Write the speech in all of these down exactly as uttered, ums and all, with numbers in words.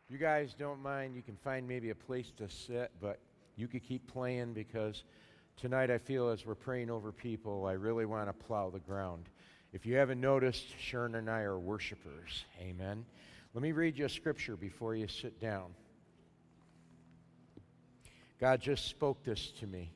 If you guys don't mind, you can find maybe a place to sit, but you could keep playing because tonight I feel as we're praying over people, I really want to plow the ground. If you haven't noticed, Sharon and I are worshipers. Amen. Let me read you a scripture before you sit down. God just spoke this to me.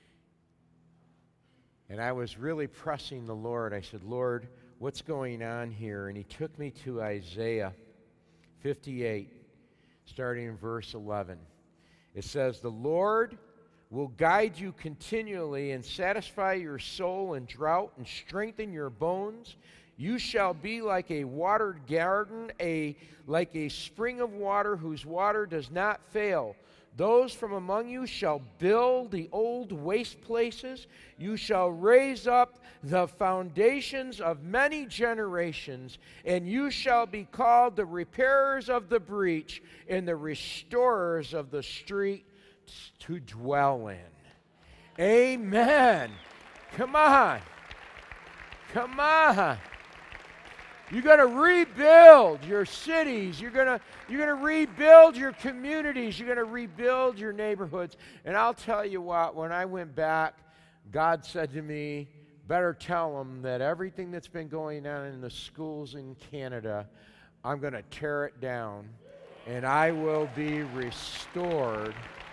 And I was really pressing the Lord. I said, Lord, what's going on here? And he took me to Isaiah fifty-eight, starting in verse eleven. It says, the Lord will guide you continually and satisfy your soul in drought and strengthen your bones. You shall be like a watered garden, a like a spring of water whose water does not fail. Those from among you shall build the old waste places. You shall raise up the foundations of many generations, and you shall be called the repairers of the breach and the restorers of the street to dwell in. Amen. Come on. Come on. You're going to rebuild your cities. You're going to you're going to rebuild your communities. You're going to rebuild your neighborhoods. And I'll tell you what, when I went back, God said to me, better tell them that everything that's been going on in the schools in Canada, I'm going to tear it down, and I will be restored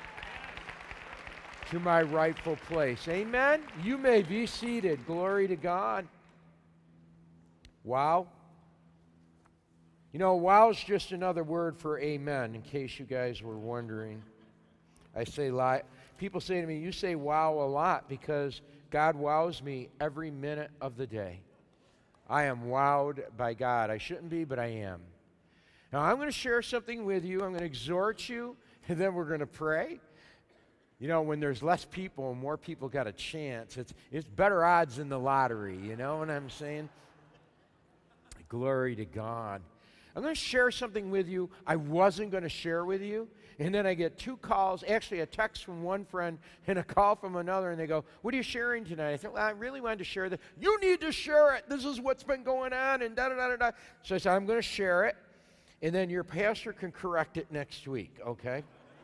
to my rightful place. Amen? You may be seated. Glory to God. Wow. You know, wow is just another word for amen, in case you guys were wondering. I say, li- people say to me, you say wow a lot because God wows me every minute of the day. I am wowed by God. I shouldn't be, but I am. Now, I'm going to share something with you. I'm going to exhort you, and then we're going to pray. You know, when there's less people and more people got a chance, it's, it's better odds than the lottery. You know what I'm saying? Glory to God. I'm going to share something with you I wasn't going to share with you. And then I get two calls, actually a text from one friend and a call from another, and they go, what are you sharing tonight? I said, well, I really wanted to share that. You need to share it. This is what's been going on, and da-da-da-da-da. So I said, I'm going to share it, and then your pastor can correct it next week, okay?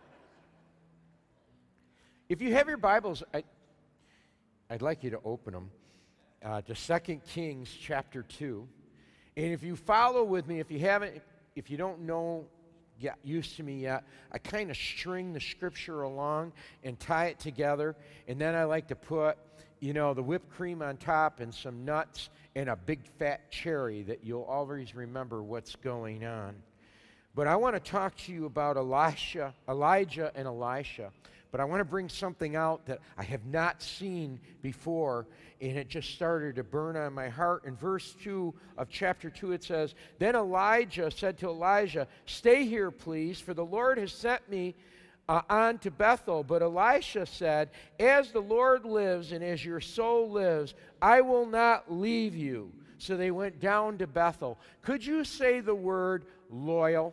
If you have your Bibles, I, I'd like you to open them uh, to Second Kings chapter two. And if you follow with me, if you haven't, if you don't know, get used to me yet, I kind of string the scripture along and tie it together. And then I like to put, you know, the whipped cream on top and some nuts and a big fat cherry that you'll always remember what's going on. But I want to talk to you about Elisha, Elijah and Elisha. But I want to bring something out that I have not seen before, and it just started to burn on my heart. In verse two of chapter two, it says, then Elijah said to Elijah, stay here, please, for the Lord has sent me uh, on to Bethel. But Elisha said, as the Lord lives and as your soul lives, I will not leave you. So they went down to Bethel. Could you say the word loyal?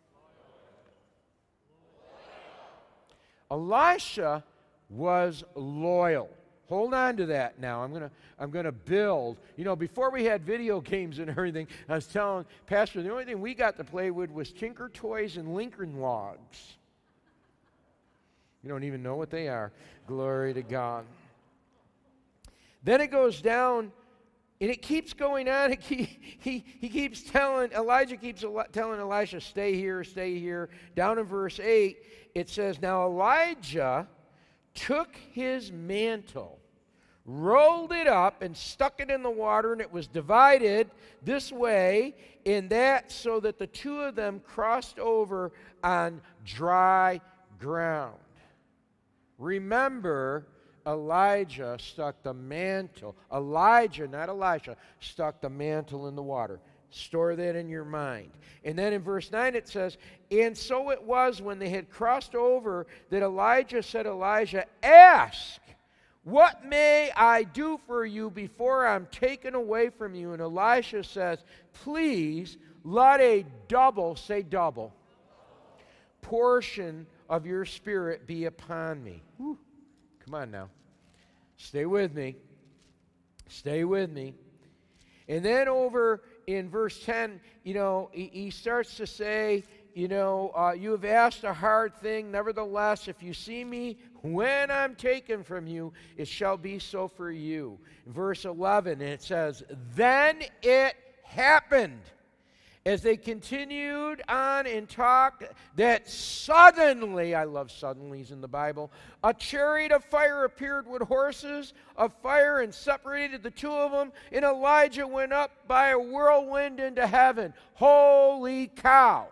Elisha was loyal. Hold on to that now. I'm gonna I'm gonna build. You know, before we had video games and everything, I was telling Pastor the only thing we got to play with was Tinker Toys and Lincoln Logs. You don't even know what they are. Glory to God. Then it goes down, and it keeps going on. It keep, he, he keeps telling, Elijah keeps telling Elisha, stay here, stay here. Down in verse eight, it says, now Elijah took his mantle, rolled it up, and stuck it in the water, and it was divided this way and that, so that the two of them crossed over on dry ground. Remember, Elijah stuck the mantle, Elijah, not Elisha, stuck the mantle in the water. Store that in your mind. And then in verse nine it says, and so it was when they had crossed over that Elijah said to Elijah, ask, what may I do for you before I'm taken away from you? And Elisha says, please let a double, say double, portion of your spirit be upon me. Whew. Come on now. Stay with me. Stay with me. And then over in verse ten, you know, he, he starts to say, you know, uh, you have asked a hard thing. Nevertheless, if you see me when I'm taken from you, it shall be so for you. Verse eleven, and it says, then it happened, as they continued on and talked, that suddenly, I love suddenlies in the Bible, a chariot of fire appeared with horses of fire and separated the two of them, and Elijah went up by a whirlwind into heaven. Holy cow!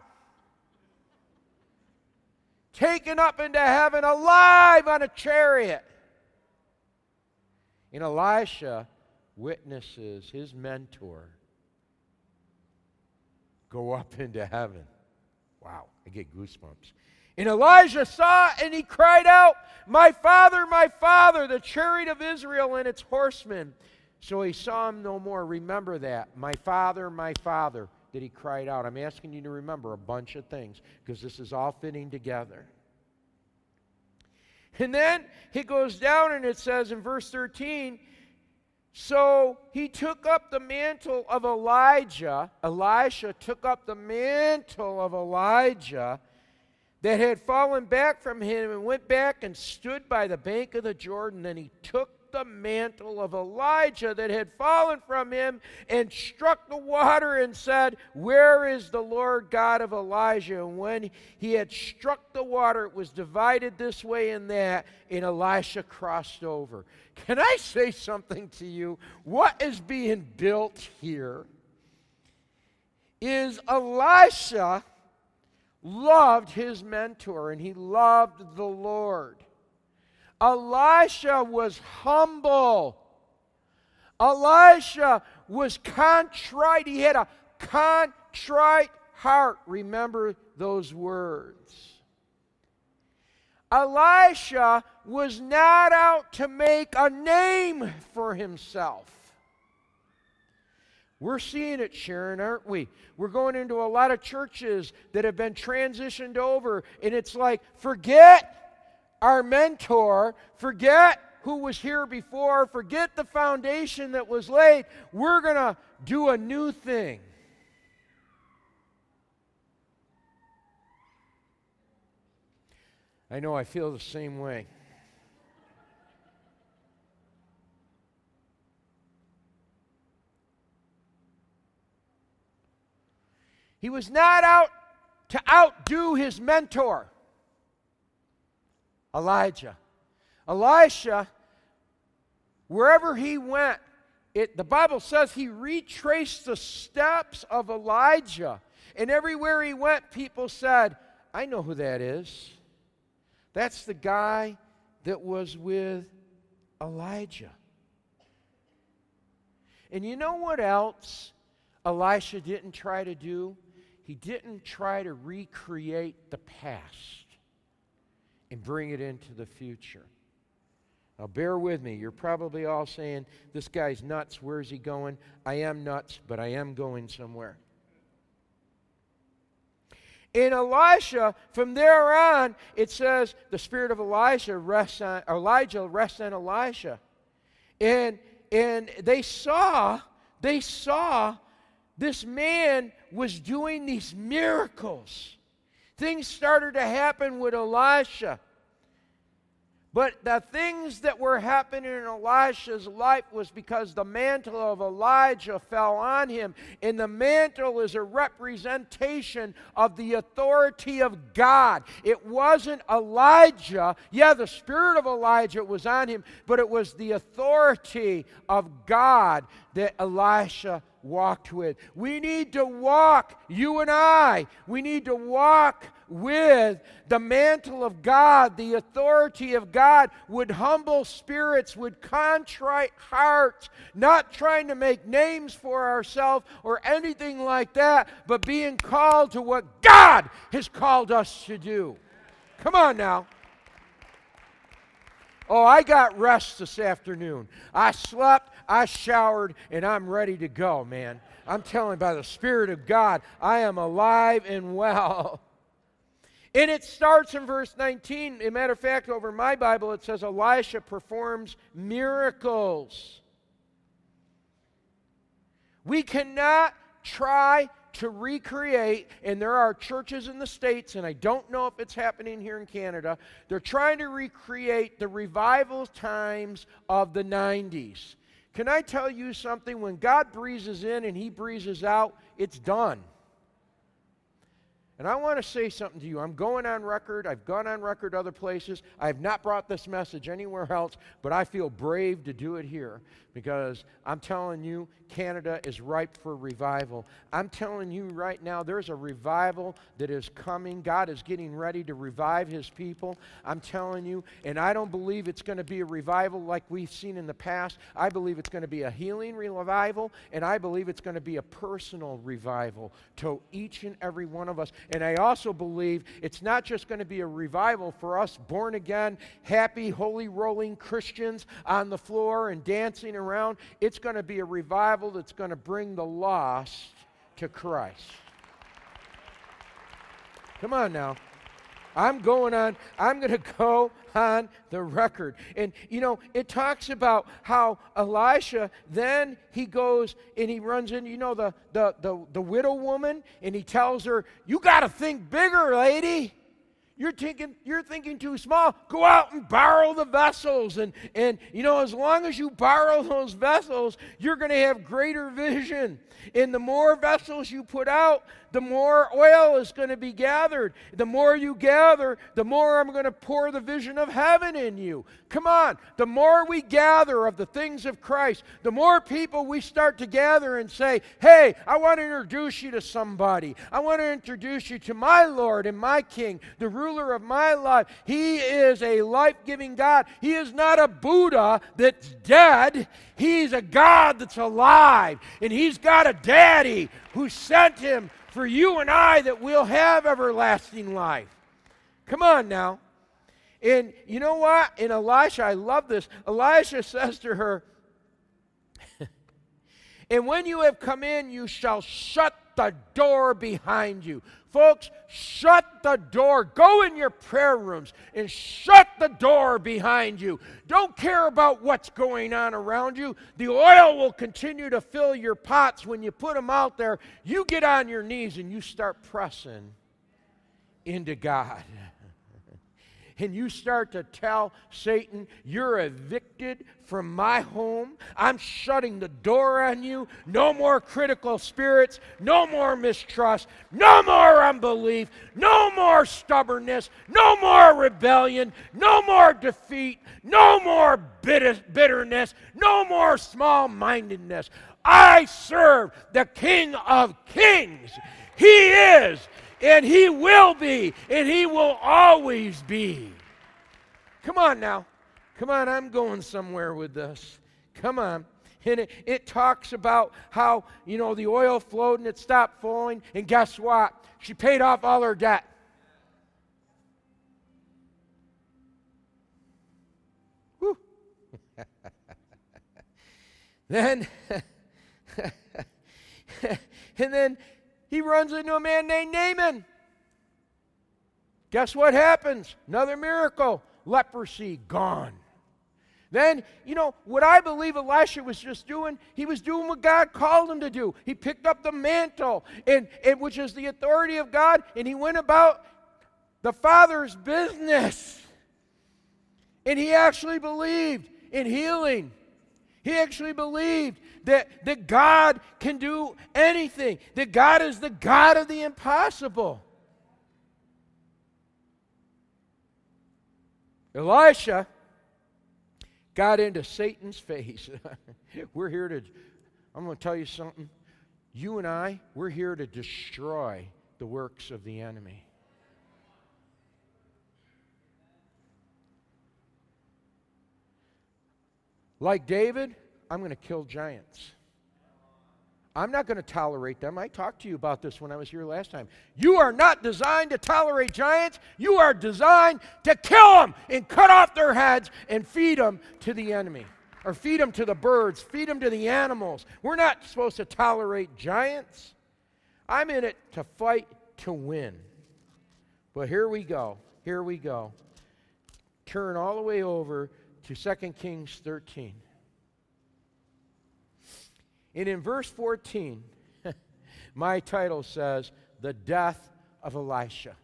Taken up into heaven alive on a chariot. And Elisha witnesses his mentor go up into heaven. Wow, I get goosebumps. And Elijah saw and he cried out, my father, my father, the chariot of Israel and its horsemen. So he saw him no more. Remember that. My father, my father, that he cried out. I'm asking you to remember a bunch of things because this is all fitting together. And then he goes down and it says in verse thirteen, so he took up the mantle of Elijah. Elisha took up the mantle of Elijah that had fallen back from him and went back and stood by the bank of the Jordan. Then he took the mantle of Elijah that had fallen from him and struck the water and said, where is the Lord God of Elijah? And when he had struck the water, it was divided this way and that, and Elisha crossed over. Can I say something to you? What is being built here is Elisha loved his mentor and he loved the Lord. Elisha was humble. Elisha was contrite. He had a contrite heart. Remember those words. Elisha was not out to make a name for himself. We're seeing it, Sharon, aren't we? We're going into a lot of churches that have been transitioned over, and it's like, forget our mentor, forget who was here before, forget the foundation that was laid. We're going to do a new thing. I know I feel the same way. He was not out to outdo his mentor, Elijah. Elisha, wherever he went, it, the Bible says he retraced the steps of Elijah. And everywhere he went, people said, I know who that is. That's the guy that was with Elijah. And you know what else Elisha didn't try to do? He didn't try to recreate the past and bring it into the future. Now bear with me. You're probably all saying, this guy's nuts. Where's he going? I am nuts, but I am going somewhere. In Elisha, from there on, it says the spirit of Elijah rests on Elijah rests on Elisha. And and they saw, they saw this man was doing these miracles. Things started to happen with Elisha. But the things that were happening in Elisha's life was because the mantle of Elijah fell on him. And the mantle is a representation of the authority of God. It wasn't Elijah. Yeah, the spirit of Elijah was on him, but it was the authority of God that Elisha walked with. We need to walk, you and I, we need to walk with the mantle of God, the authority of God, with humble spirits, with contrite hearts, not trying to make names for ourselves or anything like that, but being called to what God has called us to do. Come on now. Oh, I got rest this afternoon. I slept, I showered, and I'm ready to go, man. I'm telling you, by the Spirit of God, I am alive and well. And it starts in verse nineteen. As a matter of fact, over my Bible, it says Elisha performs miracles. We cannot try to recreate, and there are churches in the States, and I don't know if it's happening here in Canada, they're trying to recreate the revival times of the nineties. Can I tell you something? When God breathes in and He breathes out, it's done. And I want to say something to you. I'm going on record. I've gone on record other places. I have not brought this message anywhere else, but I feel brave to do it here because I'm telling you, Canada is ripe for revival. I'm telling you right now, there's a revival that is coming. God is getting ready to revive His people. I'm telling you, and I don't believe it's going to be a revival like we've seen in the past. I believe it's going to be a healing revival, and I believe it's going to be a personal revival to each and every one of us. And I also believe it's not just going to be a revival for us born again, happy, holy, rolling Christians on the floor and dancing around. It's going to be a revival that's going to bring the lost to Christ. Come on now. I'm going on, I'm going to go on the record. And, you know, it talks about how Elisha, then he goes and he runs in, you know, the, the, the, the widow woman, and he tells her, you got to think bigger, lady. You're thinking, you're thinking too small. Go out and borrow the vessels. And, and, you know, as long as you borrow those vessels, you're going to have greater vision. And the more vessels you put out, the more oil is going to be gathered. The more you gather, the more I'm going to pour the vision of heaven in you. Come on. The more we gather of the things of Christ, the more people we start to gather and say, hey, I want to introduce you to somebody. I want to introduce you to my Lord and my King, the ruler of my life. He is a life-giving God. He is not a Buddha that's dead. He's a God that's alive. And He's got a daddy who sent Him for you and I that we'll have everlasting life. Come on now. And you know what? In Elisha, I love this. Elisha says to her, and when you have come in, you shall shut the door behind you. Folks, shut the door. Go in your prayer rooms and shut the door behind you. Don't care about what's going on around you. The oil will continue to fill your pots when you put them out there. You get on your knees and you start pressing into God. And you start to tell Satan, you're evicted from my home. I'm shutting the door on you. No more critical spirits. No more mistrust. No more unbelief. No more stubbornness. No more rebellion. No more defeat. No more bitter- bitterness. No more small-mindedness. I serve the King of Kings. He is. And He will be, and He will always be. Come on now. Come on, I'm going somewhere with this. Come on. And it, it talks about how, you know, the oil flowed and it stopped flowing. And guess what? She paid off all her debt. Whew. Then, and then, he runs into a man named Naaman. Guess what happens? Another miracle. Leprosy gone. Then, you know, what I believe Elisha was just doing, he was doing what God called him to do. He picked up the mantle, and, and which is the authority of God, and he went about the Father's business. And he actually believed in healing. He actually believed that, that God can do anything, that God is the God of the impossible. Elisha got into Satan's face. We're here to, I'm going to tell you something. You and I, we're here to destroy the works of the enemy. Like David, I'm going to kill giants. I'm not going to tolerate them. I talked to you about this when I was here last time. You are not designed to tolerate giants. You are designed to kill them and cut off their heads and feed them to the enemy. Or feed them to the birds, feed them to the animals. We're not supposed to tolerate giants. I'm in it to fight to win. But here we go. Here we go. Turn all the way over to Second Kings thirteen. And in verse fourteen, My title says, The Death of Elisha.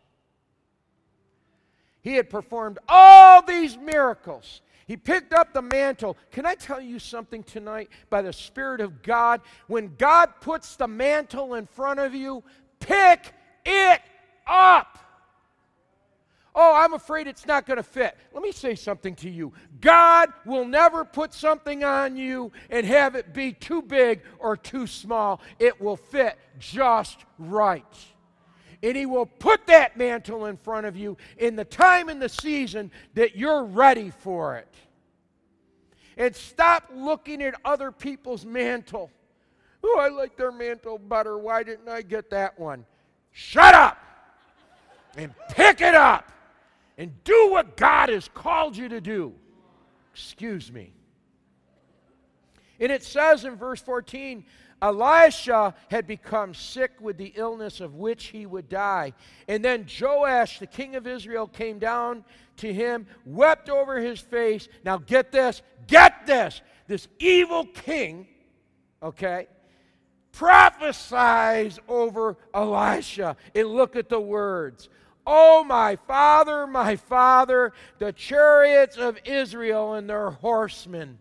He had performed all these miracles. He picked up the mantle. Can I tell you something tonight by the Spirit of God? When God puts the mantle in front of you, pick it up. Oh, I'm afraid it's not going to fit. Let me say something to you. God will never put something on you and have it be too big or too small. It will fit just right. And He will put that mantle in front of you in the time and the season that you're ready for it. And stop looking at other people's mantle. Oh, I like their mantle better. Why didn't I get that one? Shut up and pick it up and do what God has called you to do. Excuse me. And it says in verse fourteen, Elisha had become sick with the illness of which he would die. And then Joash, the king of Israel, came down to him, wept over his face. Now get this, get this. This evil king, okay, prophesies over Elisha. And look at the words. Oh, my father, my father, the chariots of Israel and their horsemen.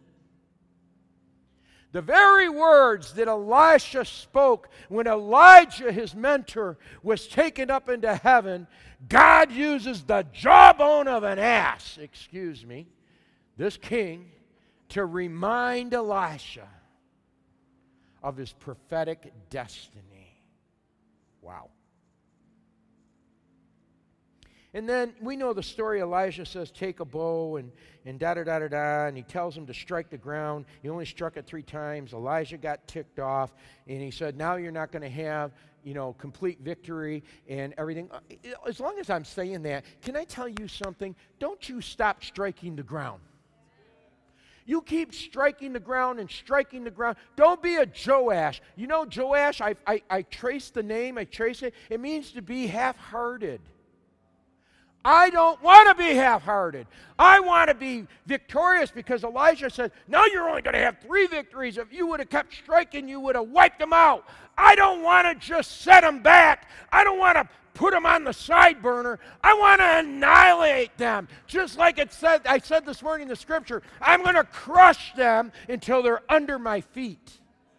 The very words that Elisha spoke when Elijah, his mentor, was taken up into heaven, God uses the jawbone of an ass, excuse me, this king, to remind Elisha of his prophetic destiny. Wow. And then we know the story. Elijah says, take a bow and, and da-da-da-da-da, and he tells him to strike the ground. He only struck it three times. Elijah got ticked off, and he said, now you're not going to have, you know, complete victory and everything. As long as I'm saying that, can I tell you something? Don't you stop striking the ground. You keep striking the ground and striking the ground. Don't be a Joash. You know Joash, I, I, I traced the name, I traced it. It means to be half-hearted. I don't want to be half-hearted. I want to be victorious because Elijah said, no, you're only going to have three victories. If you would have kept striking, you would have wiped them out. I don't want to just set them back. I don't want to put them on the side burner. I want to annihilate them. Just like it said, I said this morning in the scripture, I'm going to crush them until they're under my feet.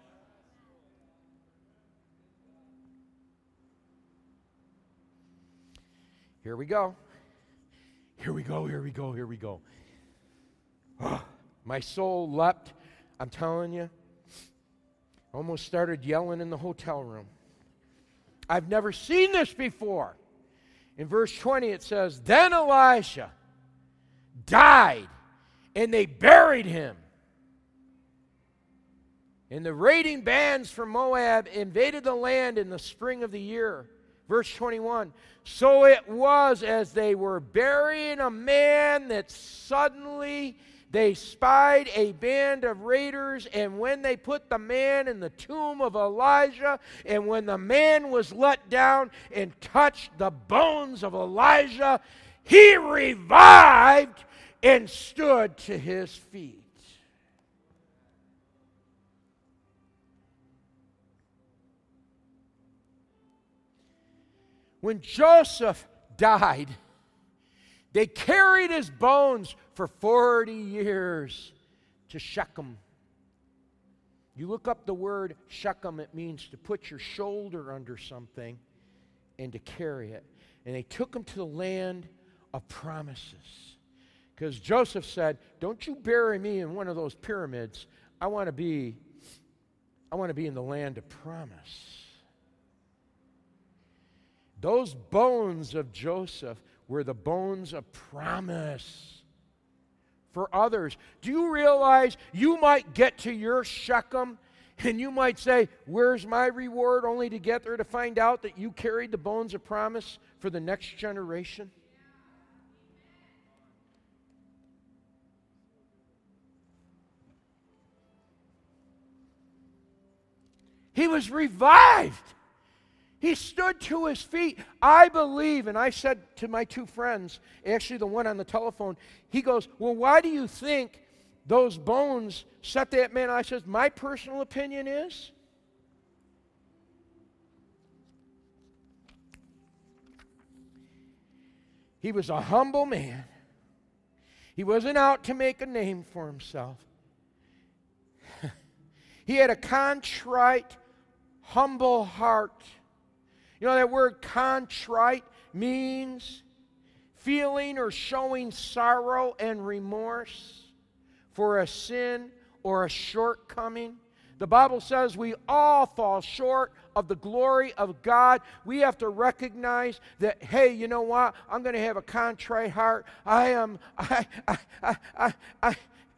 Here we go. Here we go, here we go, here we go. Oh, my soul leapt. I'm telling you, almost started yelling in the hotel room. I've never seen this before. In verse twenty it says, then Elisha died, and they buried him. And the raiding bands from Moab invaded the land in the spring of the year. Verse twenty-one, so it was as they were burying a man that suddenly they spied a band of raiders, and when they put the man in the tomb of Elijah, and when the man was let down and touched the bones of Elijah, he revived and stood to his feet. When Joseph died, they carried his bones for forty years to Shechem. You look up the word Shechem, it means to put your shoulder under something and to carry it. And they took him to the land of promises. Because Joseph said, don't you bury me in one of those pyramids. I want to be, I want to be in the land of promise. Those bones of Joseph were the bones of promise for others. Do you realize you might get to your Shechem and you might say, where's my reward? Only to get there to find out that you carried the bones of promise for the next generation? He was revived. He stood to his feet. I believe, and I said to my two friends, actually the one on the telephone, he goes, well, why do you think those bones set that man? I says, my personal opinion is He was a humble man. He wasn't out to make a name for himself. He had a contrite, humble heart. You know, that word contrite means feeling or showing sorrow and remorse for a sin or a shortcoming. The Bible says we all fall short of the glory of God. We have to recognize that, hey, you know what? I'm going to have a contrite heart. I am, I, I, I, I, I,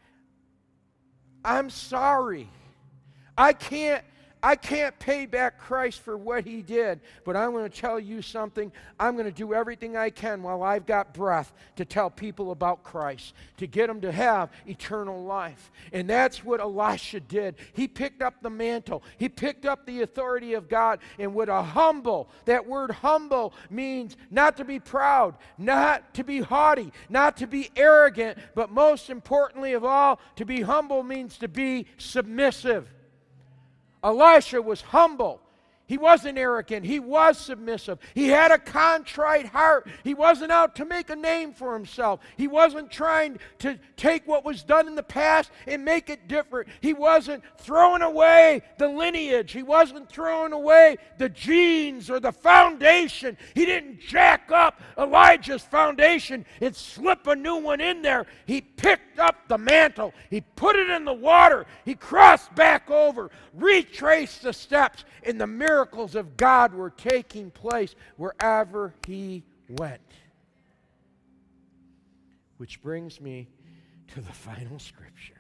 I'm sorry. I can't, I can't pay back Christ for what He did, but I'm going to tell you something. I'm going to do everything I can while I've got breath to tell people about Christ, to get them to have eternal life. And that's what Elisha did. He picked up the mantle. He picked up the authority of God, and with a humble, that word humble means not to be proud, not to be haughty, not to be arrogant, but most importantly of all, to be humble means to be submissive. Elisha was humble. He wasn't arrogant. He was submissive. He had a contrite heart. He wasn't out to make a name for himself. He wasn't trying to take what was done in the past and make it different. He wasn't throwing away the lineage. He wasn't throwing away the genes or the foundation. He didn't jack up Elijah's foundation and slip a new one in there. He picked up the mantle. He put it in the water. He crossed back over, retraced the steps, and the miracles of God were taking place wherever he went. Which brings me to the final scripture.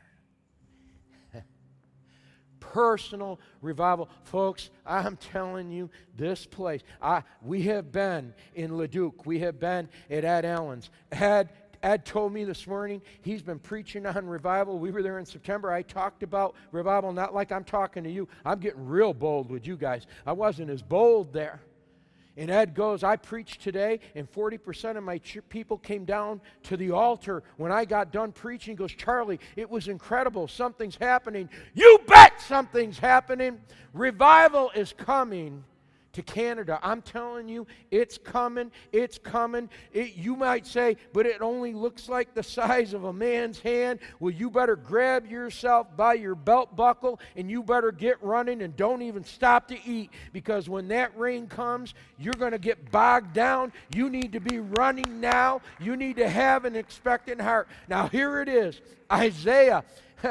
Personal revival. Folks, I'm telling you, this place, I, we have been in Leduc. We have been at Ed Allen's. Ed Ed told me this morning he's been preaching on revival. We were there in September. I talked about revival, not like I'm talking to you. I'm getting real bold with you guys. I wasn't as bold there. And Ed goes, I preached today, and forty percent of my ch- people came down to the altar when I got done preaching. He goes, Charlie, it was incredible. Something's happening. You bet something's happening. Revival is coming to Canada. I'm telling you, it's coming, it's coming. It, you might say, but it only looks like the size of a man's hand. Well, you better grab yourself by your belt buckle, and you better get running, and don't even stop to eat, because when that rain comes, you're going to get bogged down. You need to be running now. You need to have an expectant heart. Now, here it is. Isaiah.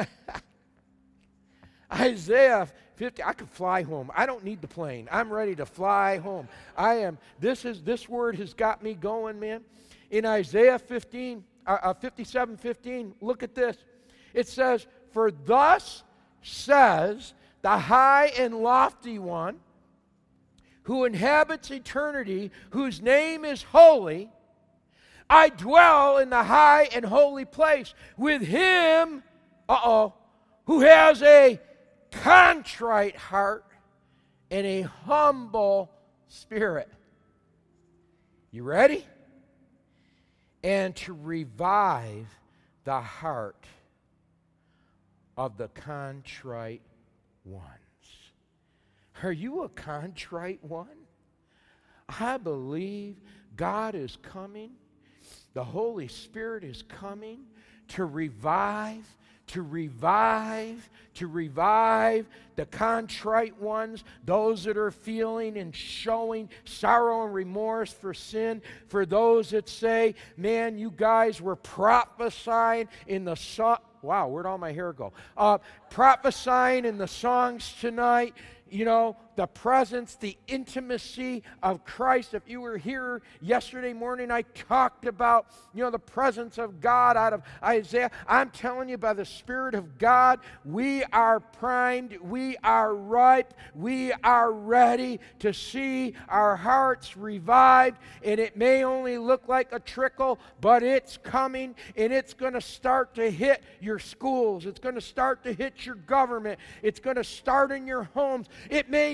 Isaiah fifty, I could fly home. I don't need the plane. I'm ready to fly home. I am, this is, this word has got me going, man. In Isaiah fifteen, uh, uh, fifty-seven fifteen, look at this. It says, for thus says the high and lofty one who inhabits eternity, whose name is holy, I dwell in the high and holy place with him, uh-oh, who has a contrite heart and a humble spirit. You ready? And to revive the heart of the contrite ones. Are you a contrite one? I believe God is coming. The Holy Spirit is coming to revive to revive, to revive the contrite ones, those that are feeling and showing sorrow and remorse for sin, for those that say, man, you guys were prophesying in the song. Wow, where'd all my hair go? Uh, prophesying in the songs tonight, you know, the presence, the intimacy of Christ. If you were here yesterday morning, I talked about, you know, the presence of God out of Isaiah. I'm telling you, by the Spirit of God, we are primed, we are ripe, we are ready to see our hearts revived. And it may only look like a trickle, but it's coming, and it's going to start to hit your schools. It's going to start to hit your government. It's going to start in your homes. It may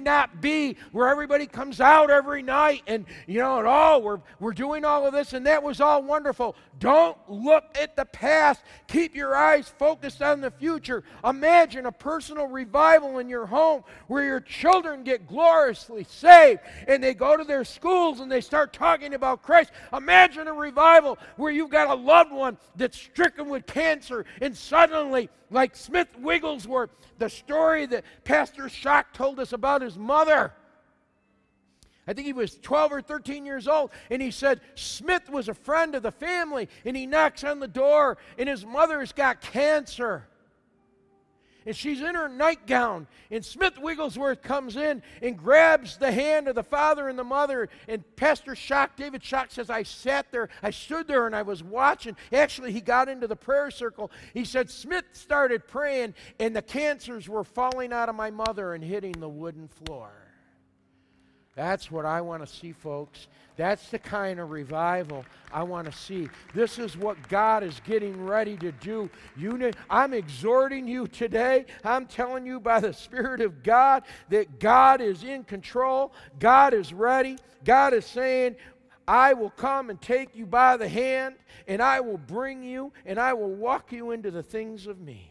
not be where everybody comes out every night and, you know, and oh, we're, we're doing all of this and that was all wonderful. Don't look at the past. Keep your eyes focused on the future. Imagine a personal revival in your home where your children get gloriously saved and they go to their schools and they start talking about Christ. Imagine a revival where you've got a loved one that's stricken with cancer and suddenly, like Smith Wigglesworth, the story that Pastor Schock told us about his mother. I think he was twelve or thirteen years old, and he said Smith was a friend of the family, and he knocks on the door, and his mother's got cancer. And she's in her nightgown, and Smith Wigglesworth comes in and grabs the hand of the father and the mother, and Pastor Schock, David Schock says, I sat there, I stood there, and I was watching. Actually, he got into the prayer circle. He said, Smith started praying, and the cancers were falling out of my mother and hitting the wooden floor. That's what I want to see, folks. That's the kind of revival I want to see. This is what God is getting ready to do. You know, I'm exhorting you today. I'm telling you by the Spirit of God that God is in control. God is ready. God is saying, I will come and take you by the hand, and I will bring you, and I will walk you into the things of me.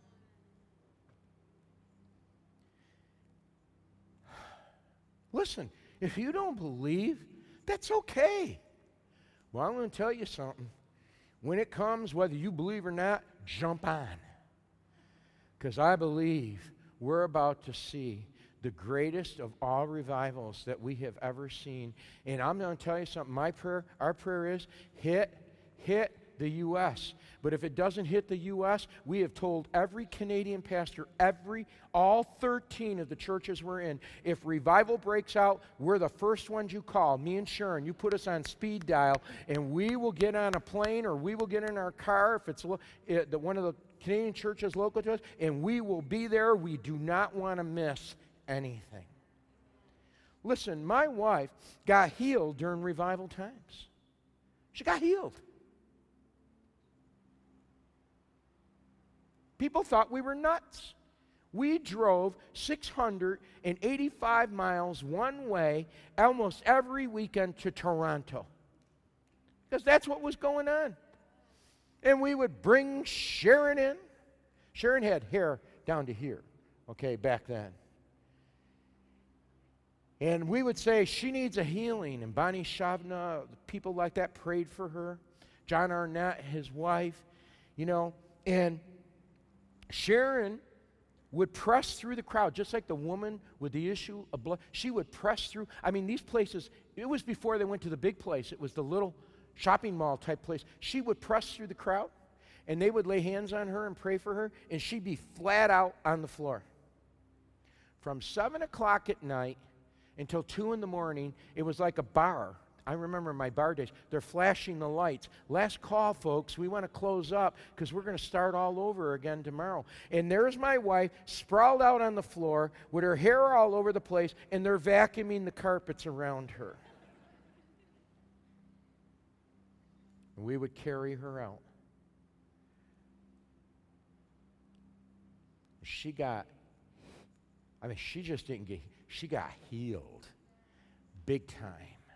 Listen, if you don't believe, that's okay. Well, I'm going to tell you something. When it comes, whether you believe or not, jump on. Because I believe we're about to see the greatest of all revivals that we have ever seen. And I'm going to tell you something. My prayer, our prayer is hit, hit the U S But if it doesn't hit the U S, we have told every Canadian pastor, every, all thirteen of the churches we're in, if revival breaks out, we're the first ones you call. Me and Sharon, you put us on speed dial, and we will get on a plane or we will get in our car if it's lo- it, the, one of the Canadian churches local to us, and we will be there. We do not want to miss anything. Listen, my wife got healed during revival times. She got healed. People thought we were nuts. We drove six hundred eighty-five miles one way almost every weekend to Toronto. Because that's what was going on. And we would bring Sharon in. Sharon had hair down to here, okay, back then. And we would say, she needs a healing. And Bonnie Shavna, people like that prayed for her. John Arnett, his wife, you know, and Sharon would press through the crowd, just like the woman with the issue of blood. She would press through. I mean, these places, it was before they went to the big place. It was the little shopping mall type place. She would press through the crowd, and they would lay hands on her and pray for her, and she'd be flat out on the floor. From seven o'clock at night until two in the morning, it was like a bar. I remember my bar days. They're flashing the lights. Last call, folks. We want to close up because we're going to start all over again tomorrow. And there's my wife sprawled out on the floor with her hair all over the place, and they're vacuuming the carpets around her. And we would carry her out. She got, I mean, she just didn't get, she got healed big time.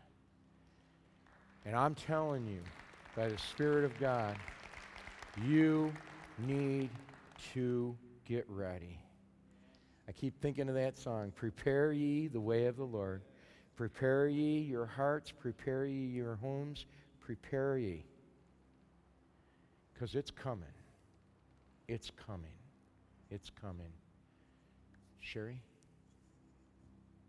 And I'm telling you, by the Spirit of God, you need to get ready. I keep thinking of that song, prepare ye the way of the Lord. Prepare ye your hearts, prepare ye your homes, prepare ye. Because it's coming. It's coming. It's coming. Sherry?